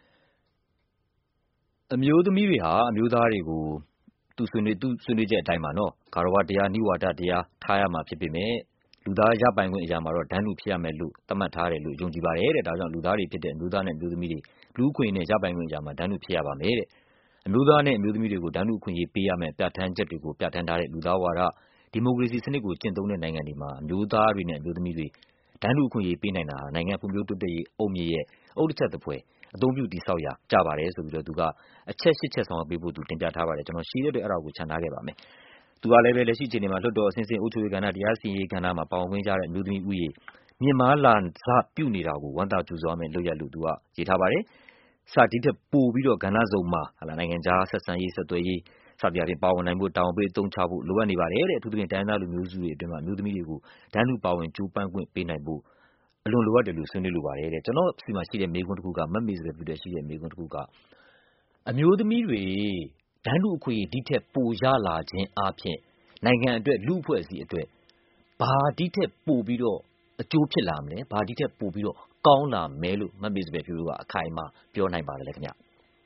အမျိုးသမီးတွေဟာအမျိုးသားတွေကိုသူဆွေးနွေးသူဆွေးနွေးချက်အတိုင်းပါနော်ဂါရဝတရားနိဝါဒတရားထားရမှာဖြစ်ပေမဲ့လူသားရပိုင်ခွင့်အရာမှာတော့ဒန်းလူဖြစ်ရမယ်လို့သတ်မှတ်ထားတယ်လို့ယုံကြည်ပါတယ်တဲ့ဒါကြောင့်လူသားတွေဖြစ်တဲ့အမျိုးသားနဲ့အမျိုးသမီးတွေလူ့အခွင့်အရေးနဲ့ရပိုင်ခွင့်အရာမှာဒန်းလူဖြစ်ရပါမယ်တဲ့အမျိုးသားနဲ့အမျိုးသမီးတွေကိုဒန်းလူအခွင့်အရေးပေးရမယ်ပြဋ္ဌာန်းချက်တွေကိုပြဋ္ဌာန်းထားတဲ့လူသားဝါဒဒီမိုကရေစီစနစ်ကိုကျင့်သုံးတဲ့နိုင်ငံတွေမှာအမျိုးသားတွေနဲ့အမျိုးသမီးတွေဒန်းလူအခွင့်အရေးပေးနိုင်တာနိုင်ငံဖွံ့ဖြိုးတိုးတက်ရေးအုပ်မြစ်ရဲ့အုတ်တစ်ချက်တစ်ဖွဲအသုံးပြုတည်ဆောက်ရာကြပါတယ်ဆိုပြီးတော့သူကအချက်ရှစ်ချက်ဆောင်ပေးဖို့သူတင်ပြထားပါတယ်ကျွန်တော်ရှင်းရတဲ့အဲ့ဒါကိုခြံထားခဲ့ပါမယ်သူကလည်းပဲလက်ရှိအခြေအနေမှာလွှတ်တော်အဆင့်ဆင့်အုပ်ချုပ်ရေးကဏ္ဍတရားစီရင်ရေးကဏ္ဍမှာပါဝင်ခွင့်ရတဲ့အမျိုးသမီးဥယျာဉ်မြင့်မားလာစပြုနေတာကိုဝန်တာကြိုးစားမယ်လို့ရလို့သူကရေးထားပါတယ်စာတီးတဲ့ပို့ပြီးတော့ကဏ္ဍစုံမှာဟာလာနိုင်ငံခြားဆက်ဆံရေးဆက်သွယ်ရေးစသည်အပြင်ပါဝင်နိုင်ဖို့တောင်းပေးအသုံးချဖို့လိုအပ်နေပါတယ်တဲ့အထူးသဖြင့်တိုင်းသားလူမျိုးစုတွေအတွင်းမှာအမျိုးသမီးတွေကိုဒန်းလူပါဝင်ကြိုးပမ်းခွင့်ပေးနိုင်ဖို့အလွန်လိုအပ်တယ်လို့ဆွေးနွေးလိုပါတယ်တဲ့ကျွန်တော်စီမှာရှိတဲ့မေးခွန်းတစ်ခုကမတ်မေစရပြတဲ့ရှိတဲ့မေးခွန်းတစ်ခုကအမျိုးသမီးတွေဒန်းလူအခွင့်အရေးဒီထက်ပိုရလာခြင်းအပြင်နိုင်ငံအတွက်လူအဖွဲ့အစည်းအတွက်ဘာဒီထက်ပိုပြီးတော့အကျိုးဖြစ်လာမလဲဘာဒီထက်ပိုပြီးတော့ကောင်းလာမယ်လို့မတ်မေစရပြကအခိုင်အမာပြောနိုင်ပါတယ်လေခင်ဗျ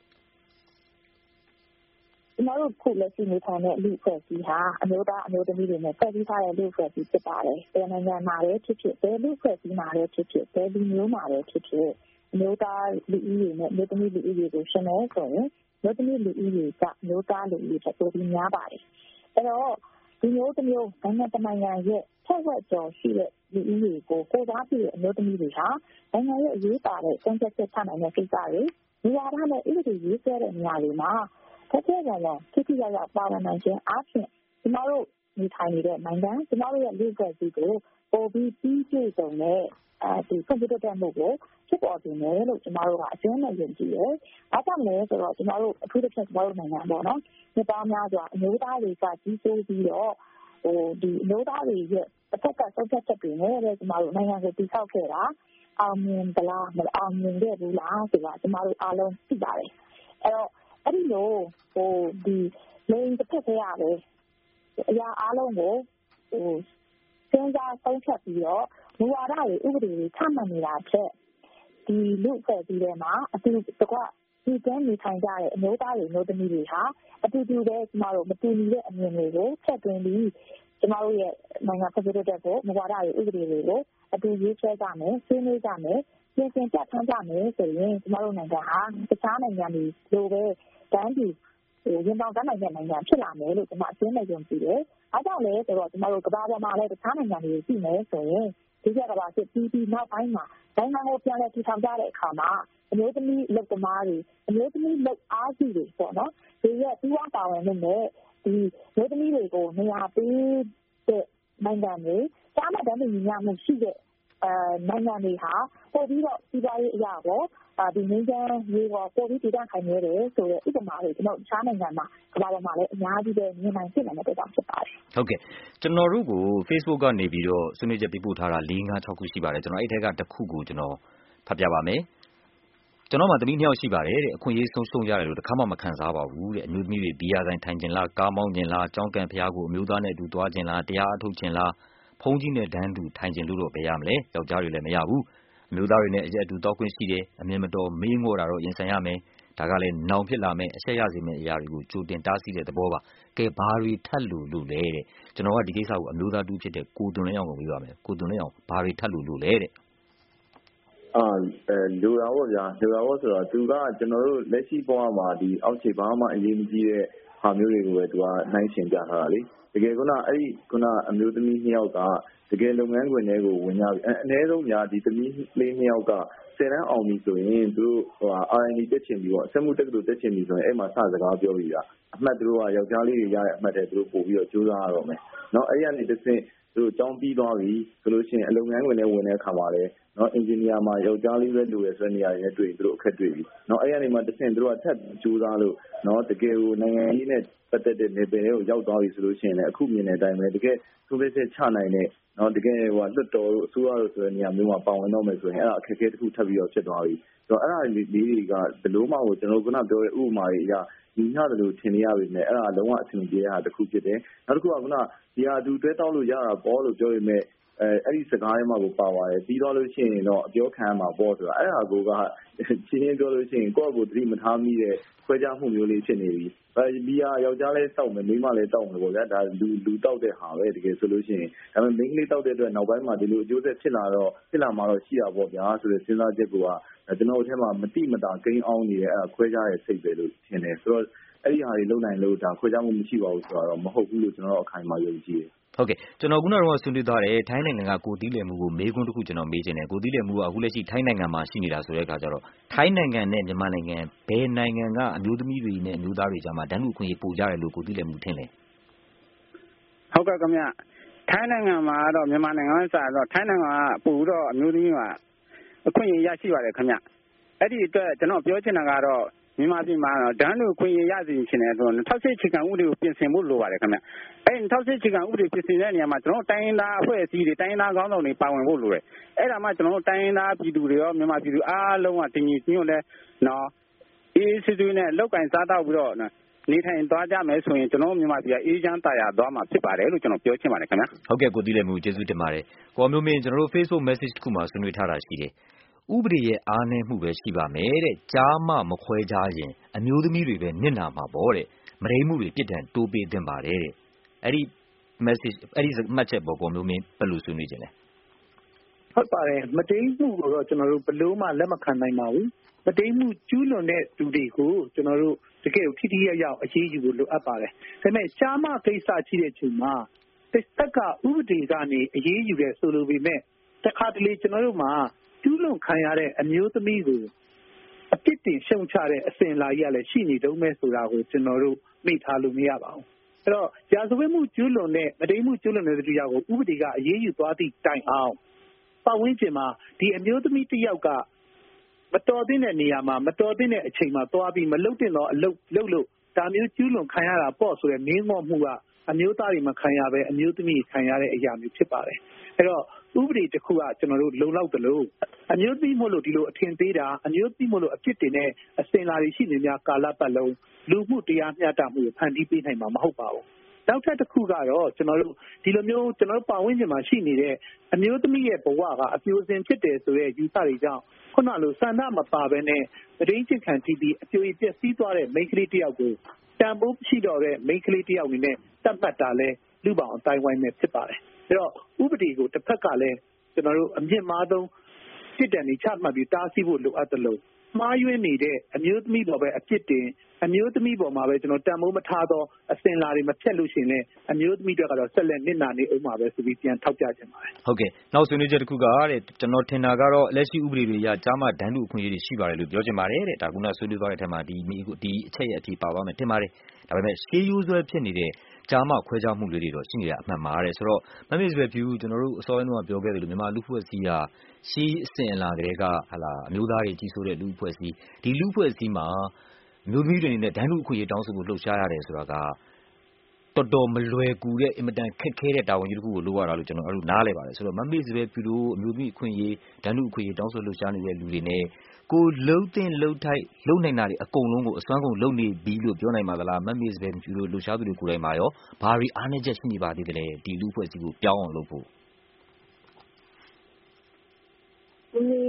ကျွန်တော်တို့ခုလက်ရှိနေထိုင်တဲ့လူအဖွဲ့အစည်းဟာအမျိုးသားအမျိုးသမီးတွေနဲ့ဖွဲ့စည်းထားတဲ့လူအဖွဲ့အစည်းဖြစ်ပါတယ်။ဘယ်နိုင်ငံမှာလဲဖြစ်ဖြစ်ဘယ်လူအဖွဲ့အစည်းမှာလဲဖြစ်ဖြစ်ဘယ်လူမျိုးမှာလဲဖြစ်ဖြစ်အမျိုးသားလူဦးရေနဲ့အမျိုးသမီးလူဦးရေကိုရှင်းမယ်ဆိုရင်အမျိုးသမီးလူဦးရေကအမျိုးသားလူဦးရေထက်ပိုပြီးများပါတယ်။အဲတော့ဒီမျိုးတစ်မျိုးနိုင်ငံတနိုင်ငံရဲ့ဆက်ဝက်ကျော်ရှိတဲ့လူဦးရေကိုကိုယ်စားပြုတဲ့အမျိုးသမီးတွေဟာနိုင်ငံရဲ့အရေးပါတဲ့စံချက်ချက်ချနိုင်တဲ့ကိစ္စတွေဒီဟာကလည်းဥပဒေရေးဆွဲတဲ့နေရာတွေမှာဆက်ဆက်ကြတော့တိတိကျကျပါဝင်နိုင်ခြင်းအပြင်ကျမတို့နေထိုင်နေတဲ့နိုင်ငံကျမတို့ရဲ့လူ့အဖွဲ့အစည်းကိုပိုပြီးပြီးပြည့်စုံတဲ့အဲဒီကွန်ပျူတာတက်မှုကိုဖြစ်ပေါ်တင်တယ်လို့ကျမတို့ကအကျဉ်းနဲ့ယုံကြည်တယ်။အားကြောင့်လဲဆိုတော့ကျမတို့အထူးသဖြင့်ကျမတို့နိုင်ငံပေါ့နော်။နှစ်ပေါင်းများစွာအမျိုးသားတွေကကြီးစိုးပြီးတော့ဟိုဒီအမျိုးသားတွေရဲ့အထက်ကဆုံးဖြတ်ချက်တွေနဲ့လည်းကျမတို့နိုင်ငံကိုတည်ဆောက်ခဲ့တာအောင်မြင်သလားမအောင်မြင်ခဲ့ဘူးလားဆိုတာကျမတို့အားလုံးသိပါတယ်။အဲတော့အဲ့ဒီလိုဟိုဒီလိင်တစ်ဖက်တည်းရတယ်အရာအားလုံးကိုဟိုစဉ်းစားဆုံးဖြတ်ပြီးတော့မူဝါဒတွေဥပဒေတွေချမှတ်နေတာချက်ဒီလူ့အဖွဲ့အစည်းတွေမှာအတူတကွဒီကျန်းနေထိုင်ကြတဲ့အမျိုးသားတွေမျိုးသမီးတွေဟာအတူတူပဲကျမတို့မတူညီတဲ့အမြင်တွေကိုချက်သွင်းပြီးကျမတို့ရဲ့နိုင်ငံဖွဲ့စည်းတဲ့ကိုမူဝါဒတွေဥပဒေတွေကိုအတူရေးဆွဲကြမယ်ဆွေးနွေးကြမယ်ပြင်ဆင်ပြဋ္ဌာန်းကြမယ်ဆိုရင်ကျမတို့နိုင်ငံဟာတခြားနိုင်ငံတွေလိုပဲတန်းတူဟိုရင်ပေါင်းတန်းနိုင်တဲ့နိုင်ငံဖြစ်လာမယ်လို့ကျွန်မအရှင်းနဲ့ယုံကြည်တယ်။အားကြောင့်လဲဆိုတော့ကျွန်တော်တို့ကမ္ဘာပေါ်မှာလည်းတခြားနိုင်ငံတွေရှိမယ်ဆိုရင်ဒီကကမ္ဘာစစ်ပြီးပြီးနောက်ပိုင်းမှာနိုင်ငံကိုပြန်လည်တည်ထောင်ကြတဲ့အခါမှာအမျိုးသမီးလုပ်သမားတွေအမျိုးသမီးလုပ်အားစုတွေပေါ့နော်။ဒီရဲ့ပြီးအောင်ပါဝင်မှုနဲ့ဒီမျိုးသမီးတွေကိုနေရာပေးတဲ့နိုင်ငံတွေကြားမှတန်းတူညီမျှမှုရှိတဲ့အဲနိုင်ငံတွေဟာပို့ပြီးတော့စီးပွားရေးအရာပေါ့ဒီငင်းချမ်းရေးပေါ်ပို့ပြီးတည်တံ့ခိုင်နေတယ်ဆိုတဲ့ဥပမာတွေကျွန်တော်ရှားနိုင်ငံမှာကမ္ဘာပေါ်မှာလည်းအများကြီးပဲမြင်နိုင်ဖြစ်နေတဲ့အတွက်ဖြစ်ပါတယ်ဟုတ်ကဲ့ကျွန်တော်တို့ကို Facebook ကနေပြီးတော့ဆွေးနွေးချက်ပေးပို့ထားတာ၄၅၆ခုရှိပါတယ်ကျွန်တော်အဲ့ထက်ကတစ်ခုကိုကျွန်တော်ဖတ်ပြပါမယ်ကျွန်တော်မှသမီးနှစ်ယောက်ရှိပါတယ်တဲ့အခွင့်အရေးဆုံးရှုံးရတယ်လို့တစ်ခါမှမခံစားပါဘူးတဲ့အမျိုးသမီးတွေဘီယာဆိုင်ထိုင်ကျင်လားကားမောင်းကျင်လားကြောင်းကန်ဖျားကိုအမျိုးသားနဲ့အတူသွားကျင်လားတရားအထုတ်ကျင်လားဖုန်းကြီးနဲ့ဒန်းတူထိုင်ကျင်လို့တော့ဘယ်ရမလဲယောက်ျားတွေလည်းမရဘူးအမျိုးသားတွေနဲ့အရက်အတူတောက်ခွင့်ရှိတယ်အမြင်မတော်မေးငေါ်တာတော့ရင်ဆိုင်ရမယ်ဒါကလည်းနောင်ဖြစ်လာမယ့်အဆက်ရစေမယ့်အရာတွေကိုကြိုတင်တားဆီးတဲ့သဘောပါကဲဘာတွေထပ်လို့လို့လဲတဲ့ကျွန်တော်ကဒီကိစ္စကိုအမျိုးသားတူဖြစ်တဲ့ကိုသွန်လင်းအောင်ကိုပြောပါမယ်ကိုသွန်လင်းအောင်ဘာတွေထပ်လို့လို့လဲတဲ့အာအဲလူတော်ပေါ့ဗျာလူတော်ဆိုတော့သူကကျွန်တော်တို့လက်ရှိဘဝမှာဒီအောက်ခြေဘာမှအရေးမကြီးတဲ့ဟာမျိုးတွေကိုပဲသူကနှိုင်းရှင်ပြထားတာလေတကယ်ကုနာအဲ့ဒီကုနာအမျိုးသမီးနှစ်ယောက်ကတကယ်လုပ်ငန်းခွင်တွေကိုဝင်ရပြီအနည်းဆုံးများဒီသမီးလေးနှစ်ယောက်ကဆယ်တန်းအောင်ပြီဆိုရင်သူတို့ဟို အာ အန် ဒီ တက်ချင်ပြီပေါ့အစက်မှုတက္ကသိုလ်တက်ချင်ပြီဆိုရင်အဲ့မှာစစကားပြောပြီးတာအမှတ်သူတို့ကယောက်ျားလေးတွေရတဲ့အမှတ်တွေသူတို့ပို့ပြီးတော့ကြိုးစားရတော့မယ်เนาะအဲ့ဒီကနေတစ်ဆင့်သူတို့ကျောင်းပြီးသွားပြီဆိုလို့ရှိရင်အလုပ်ငန်းခွင်ထဲဝင်တဲ့အခါမှာလည်းเนาะအင်ဂျင်နီယာမှာယောက်ျားလေးပဲလိုရဆိုတဲ့နေရာတွေနဲ့တွေ့သူတို့အခက်တွေ့ပြီเนาะအဲ့ဒီကနေမှတစ်ဆင့်သူတို့ကထပ်ကြိုးစားလို့เนาะတကယ်ကိုနိုင်ငံရေးနဲ့ပတ်သက်တဲ့နေပယ်တွေကိုရောက်သွားပြီဆိုလို့ရှိရင်လည်းအခုမြင်တဲ့အတိုင်းပဲတကယ်သူတို့ဆက်ချနိုင်တဲ့နော်တကယ်ဟိုလွတ်တော်တို့အစိုးရတို့ဆိုတဲ့နေရာမျိုးမှာပါဝင်တော့မယ်ဆိုရင်အဲ့ဒါအခက်အခဲတစ်ခုထပ်ပြီးတော့ဖြစ်သွားပြီဆိုတော့အဲ့ဒါလေးတွေကဘလို့မှကိုကျွန်တော်ကခုနပြောတဲ့ဥပမာတွေအရာညီမျှတယ်လို့ထင်နေရပြီနဲ့အဲ့ဒါလုံးဝအဆင်ပြေတာတစ်ခုဖြစ်တယ်နောက်တစ်ခုကခုနဒီဟာသူတွဲတောက်လို့ရတာပေါ်လို့ပြောရမယ်အဲအဲ့ဒီစကားထဲမှာကိုပါပါတယ်ပြီးတော့လို့ရှိရင်တော့အပြောခံရမှာပေါ့ဆိုတာအဲ့ဒါကိုကချင်းချင်းပြောလို့ရှိရင်ကိုယ့်အကိုသတိမထားမိတဲ့ခွဲခြားမှုမျိုးလေးဖြစ်နေပြီအဲဒီဟာယောက်ျားလေးတောက်မယ်မိန်းမလေးတောက်မယ်ပေါ့ဗျာဒါလူလူတောက်တဲ့ဟာပဲတကယ်ဆိုလို့ရှိရင်ဒါပေမဲ့မိန်းကလေးတောက်တဲ့အတွက်နောက်ပိုင်းမှာဒီလိုအကျိုးဆက်ဖြစ်လာတော့ဖြစ်လာမှာတော့ရှိတာပေါ့ဗျာဆိုတဲ့စဉ်းစားချက်ကကျွန်တော်တို့အထက်မှာမတိမတာဂိမ်းအောင်နေတယ်အဲခွဲခြားတဲ့စိတ်ပဲလို့ထင်တယ်ဆိုတော့အဲ့ဒီဟာတွေလုံနိုင်လို့ဒါခွဲခြားမှုမရှိပါဘူးဆိုတော့မဟုတ်ဘူးလို့ကျွန်တော်တို့အခိုင်အမာယုံကြည်တယ်ဟုတ်ကဲ့ကျွန်တော်ခုနကတော့ဆွေးနွေးသွားတယ်ထိုင်းနိုင်ငံကကိုတီးလည်မှုကိုမေးခွန်းတစ်ခုကျွန်တော်မေးချင်တယ်ကိုတီးလည်မှုကအခုလက်ရှိထိုင်းနိုင်ငံမှာရှိနေတာဆိုတဲ့အခါကျတော့ထိုင်းနိုင်ငံနဲ့မြန်မာနိုင်ငံဘယ်နိုင်ငံကအမျိုးသမီးတွေနဲ့အမျိုးသားတွေကြားမှာတန်းတူအခွင့်အရေးပိုကြတယ်လို့ကိုတီးလည်မှုထင်လဲဟုတ်ကဲ့ခင်ဗျထိုင်းနိုင်ငံမှာတော့မြန်မာနိုင်ငံကစတော့ထိုင်းနိုင်ငံကပို့တော့အမျိုးသမီးကအခွင့်အရေးရရှိပါတယ်ခင်ဗျအဲ့ဒီအတွက်ကျွန်တော်ပြောချင်တာကတော့မြန်မာပြည်မှာတော့ဒန်းလူခွင့်ရစီရှင်တယ်ဆိုတော့၂၀၀၈ခြေခံဥပဒေကိုပြင်ဆင်ဖို့လိုပါတယ်ခင်ဗျအဲ့၂၀၀၈ခြေခံဥပဒေပြင်ဆင်တဲ့နေရာမှာကျွန်တော်တိုင်းရင်းသားအဖွဲ့အစည်းတွေတိုင်းရင်းသားခေါင်းဆောင်တွေပါဝင်ဖို့လိုတယ်အဲ့ဒါမှကျွန်တော်တိုင်းရင်းသားပြည်သူတွေရောမြန်မာပြည်သူအားလုံးကတင်ကြီးညွတ်လဲနော်အေးစစ်တွေနဲ့လောက်ကင်စားတော့ပြီးတော့နေထိုင်သွားကြမယ်ဆိုရင်ကျွန်တော်မြန်မာပြည်ကအေးချမ်းသာယာသွားမှာဖြစ်ပါတယ်လို့ကျွန်တော်ပြောချင်ပါတယ်ခင်ဗျဟုတ်ကဲ့ကိုတီးလည်မှုကျေးဇူးတင်ပါတယ်ကိုမျိုးမင်းကျွန်တော်တို့ Facebook message တစ်ခုမှာဆွေးနွေးထားတာရှိတယ်ဥပဒေရဲ့အားနည်းမှုပဲရှိပါမယ်တဲ့ကြားမှမခွဲခြားရင်အမျိုးသမီးတွေပဲနစ်နာမှာပေါ့တဲ့မရိမှုတွေပြစ်ဒဏ်တိုးပေးသင့်ပါတယ်တဲ့အဲ့ဒီ message အဲ့ဒီမှတ်ချက်ပေါ်ကိုမျိုးမင်းဘယ်လိုဆွေးနွေးခြင်းလဲဟုတ်ပါတယ်မတိမ်မှုကိုတော့ကျွန်တော်တို့ဘလို့မှလက်မခံနိုင်ပါဘူးမတိမ်မှုကျူးလွန်တဲ့သူတွေကိုကျွန်တော်တို့တကယ်ထိထိရောက်ရောက်အရေးယူဖို့လိုအပ်ပါတယ်ဒါပေမဲ့ကြားမှကိစ္စရှိတဲ့အချိန်မှာတစ်သက်ကဥပဒေကနေအရေးယူတဲ့ဆိုလိုပေမဲ့တခါတလေကျွန်တော်တို့မှာကျူးလွန်ခံရတဲ့အမျိုးသမီးကိုအပြစ်တင်ရှုံချတဲ့အစဉ်အလာကြီးကလည်းရှိနေတုံးပဲဆိုတာကိုကျွန်တော်တို့မေ့ထားလို့မရပါဘူးအဲ့တော့ရာဇဝတ်မှုကျူးလွန်တဲ့မတိမ်မှုကျူးလွန်တဲ့သူတွေကိုဥပဒေကအရေးယူသွားသည့်တိုင်အောင်ပတ်ဝန်းကျင်မှာဒီအမျိုးသမီးတစ်ယောက်ကမတော်သင့်တဲ့နေရာမှာမတော်သင့်တဲ့အချိန်မှာသွားပြီးမလုပ်တင်တော့အလုပ်လုပ်လို့ဒါမျိုးကျူးလွန်ခံရတာပေါ့ဆိုတဲ့မင်းငေါ့မှုကအမျိုးသားတွေမခံရပဲအမျိုးသမီးခံရတဲ့အရာမျိုးဖြစ်ပါတယ်အဲ့တော့ဥပဒေတစ်ခုကကျွန်တော်တို့လုံလောက်တယ်လို့အမျိုးသမီးမို့လို့ဒီလိုအထင်သေးတာအမျိုးသမီးမို့လို့အဖြစ်တင်တဲ့အစင်လာတွေရှိနေများကာလပတ်လုံးလူမှုတရားမျှတမှုကိုဖန်တီးပေးနိုင်မှာမဟုတ်ပါဘူးနောက်ထပ်တစ်ခုကတော့ကျွန်တော်တို့ဒီလိုမျိုးကျွန်တော်တို့ပတ်ဝန်းကျင်မှာရှိနေတဲ့အမျိုးသမီးရဲ့ဘဝကအပြိုစင်ဖြစ်တယ်ဆိုတဲ့ယူဆတွေကြောင့်ခုနလိုစန္ဒမပါဘဲနဲ့တရင်ချင်းခံတီးပြီးအပြိုပြက်စီးသွားတဲ့မိန်းကလေးတစ်ယောက်ကိုတန်ဖိုးရှိတော့တဲ့မိန်းကလေးတစ်ယောက်အနေနဲ့တတ်မှတ်တာလဲလူပောင်အတိုင်းဝိုင်းနဲ့ဖြစ်ပါတယ်အဲ့တော့ဥပဒေကိုတစ်ဖက်ကလည်းကျွန်တော်တို့အမြင့်မားဆုံးစစ်တမ်းတွေချမှတ်ပြီးတားဆီးဖို့လိုအပ်တယ်လို့မှားယွင်းနေတဲ့အမျိုးသမီးပေါ်ပဲအပြစ်တင်အမျိုးသမီးပေါ်မှာပဲကျွန်တော်တန်ဖိုးမထားသောအစင်လာတွေမဖြတ်လို့ရှိရင်လည်းအမျိုးသမီးတွေကတော့ဆက်လက်နစ်နာနေအောင်ပါပဲဆိုပြီးပြန်ထောက်ပြခြင်းပါတယ်ဟုတ်ကဲ့နောက်ဆွေးနွေးချက်တစ်ခုကတဲ့ကျွန်တော်ထင်တာကတော့လက်ရှိဥပဒေတွေအရကြားမှဒန်းတူအခွင့်အရေးတွေရှိပါတယ်လို့ပြောချင်ပါတယ်တဲ့ဒါကကဆွေးနွေးသွားတဲ့အထက်မှာဒီဒီအချက်ရဲ့အထီးပါသွားမယ်ထင်ပါတယ်ဒါပေမဲ့ရှေးရိုးဆွဲဖြစ်နေတဲ့ကြားမှခွဲခြားမှုတွေတော့ရှိနေတာအမှန်ပါတဲ့ဆိုတော့မမေ့စွဲဖြူကျွန်တော်တို့အစောပိုင်းကပြောခဲ့တယ်လို့မြန်မာလူဖွဲ့စည်းရာရှေးအစဉ်အလာတွေကဟလာအမျိုးသားတွေကြီးစိုးတဲ့လူဖွဲ့စည်းဒီလူဖွဲ့စည်းမှာမျိုးသမီးတွေနဲ့ဒန်းတူအခွင့်အရေးတောင်းဆိုဖို့လှုပ်ရှားရတယ်ဆိုတာကတော်တော်မလွယ်ကူတဲ့အင်မတန်ခက်ခဲတဲ့တာဝန်ကြီးတစ်ခုကိုလိုရတာလို့ကျွန်တော်အဲ့လိုနားလည်ပါတယ်ဆိုတော့မမေ့စွဲဖြူတို့အမျိုးသမီးအခွင့်အရေးဒန်းတူအခွင့်အရေးတောင်းဆိုလှုပ်ရှားနေတဲ့လူတွေနဲ့ကိုလှုပ်တဲ့လှုပ်ထိုက်လှုပ်နိုင်တာတွေအကုန်လုံးကိုအစွမ်းကုန်လှုပ်နေပြီလို့ပြောနိုင်ပါသလားမမေ့စွဲဖြူတို့လှုပ်ရှားသူတွေကိုယ်တိုင်မှာရောဘာတွေအားနည်းချက်ရှိနေပါသေးတယ်လဲဒီလူဖွဲ့စည်းကိုပြောင်းအောင်လုပ်ဖို့ဒီရဲ့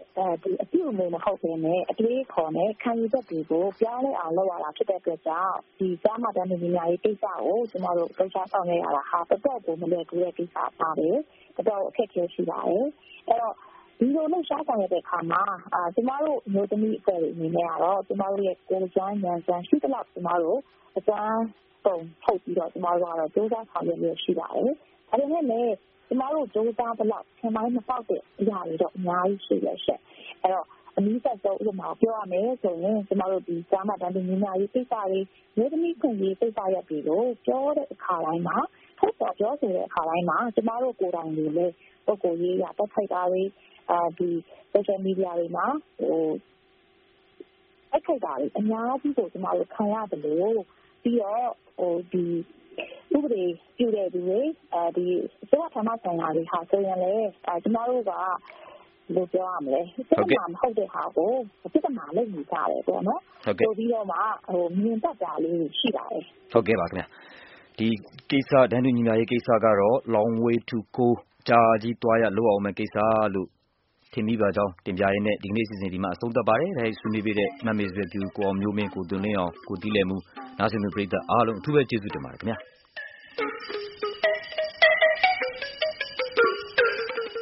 အဲဒီအပြုအမူမဟုတ်ဘဲနဲ့အတွေးခေါ်နဲ့ခံယူချက်တွေကိုပြောင်းလဲအောင်လုပ်ရတာဖြစ်တဲ့အတွက်ကြောင့်ဒီကြားမှတန်းနေများရေးကိစ္စကိုကျမတို့လှုပ်ရှားဆောင်ရွက်ရတာဟာတော်တော်ကိုမလွယ်ကူတဲ့ကိစ္စပါတယ်တော်တော်အခက်အခဲရှိပါတယ်အဲ့တော့ဒီလိုလှုပ်ရှားဆောင်ရွက်တဲ့အခါမှာအာကျမတို့မျိုးသမီးအဖွဲ့အနေနဲ့ကတော့ကျမတို့ရဲ့ကိုယ်စွမ်းဉာဏ်စွမ်းရှိသလောက်ကျမတို့အစွမ်းပုံထုတ်ပြီးတော့ကျမတို့ကတော့စူးစမ်းဆောင်ရွက်ရရှိပါတယ်ဒါပေမဲ့လည်းကျမတို့စူးစမ်းသလောက်ဆင်ပိုင်းမပေါက်တဲ့အရာတွေတော့အများကြီးရှိရရှက်အဲ့တော့အနည်းဆက်ဆုံးဥပမာပြောရမယ်ဆိုရင်ကျမတို့ဒီကြားမှတန်းနေများရေးကိစ္စတွေမျိုးသမီးခွင့်ရေးကိစ္စရပ်တွေကိုပြောတဲ့အခါတိုင်းမှာထုတ်ပေါ်ပြောဆိုတဲ့အခါတိုင်းမှာကျမတို့ကိုယ်တိုင်တွေလည်းပုဂ္ဂိုလ်ရေးရတက်ခိုက်တာတွေအာဒီ social media တွေမှာဟိုတက်ခိုက်တာတွေအများကြီးကိုကျမတို့ခံရတယ်လို့ပြီးတော့ဟိုဒီဥပဒေပြုတဲ့သူတွေအဲဒီစေဝါဌာနဆိုင်ရာတွေဟာဆိုရင်လည်းအဲကျမတို့ကလို့ပြောရမလဲစိတ်မှမဟုတ်တဲ့ဟာကိုစိတ်မှလည်းယူကြတယ်ပေါ့နော်ဆိုပြီးတော့မှဟိုမြင်တတ်တာလေးရှိပါတယ်ဟုတ်ကဲ့ပါခင်ဗျာဒီကိစ္စဒန်းတူညီမရေးကိစ္စကတော့ long way to go ကြာကြီးတွားရလောက်အောင်မဲ့ကိစ္စလို့ထင်မိပါကြောင်းတင်ပြရင်းနဲ့ဒီကနေ့စီစဉ်ဒီမှာအဆုံးသတ်ပါတယ်ဒါဆွေးနွေးပေးတဲ့မမေစရပြူကိုအောင်မျိုးမင်းကိုတွင်လင်းအောင်ကိုတီးလည်မှုနားဆင်သူပရိသတ်အားလုံးအထူးပဲကျေးဇူးတင်ပါတယ်ခင်ဗျာ